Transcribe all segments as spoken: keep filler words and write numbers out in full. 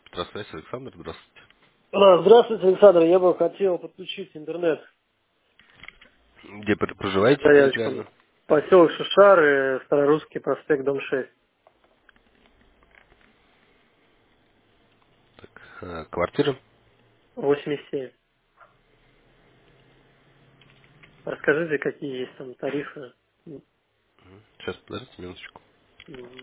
Здравствуйте, Александр, здравствуйте. А, Здравствуйте, Александр. Я бы хотел подключить интернет Где пр- проживаете стоячком. территориально? Поселок Шишары, Старорусский проспект, дом шесть, Э, Квартира? восемьдесят семь. Расскажите, какие есть там тарифы. Сейчас, подождите минуточку. М.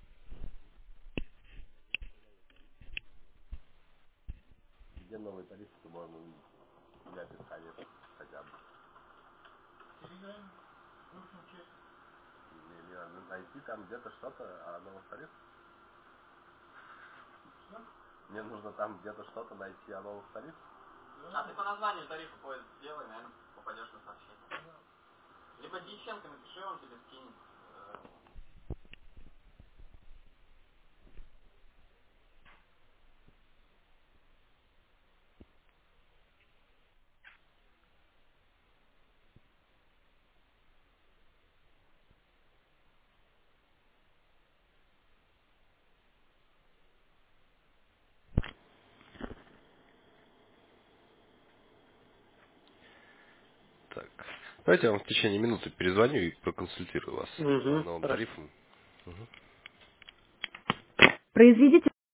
Где новый тариф, чтобы можно взять описание хотя бы? Не, не, ну, найти там где-то что-то о новых тарифах. Мне нужно там где-то что-то найти о новых тарифах. А ты по названию тарифа поиск сделай, наверное, попадешь на сообщение. Либо Дьяченко напиши, он тебе скинет. Так. Давайте я вам в течение минуты перезвоню и проконсультирую вас по Угу, новым хорошо. тарифам. Мгм. Произведите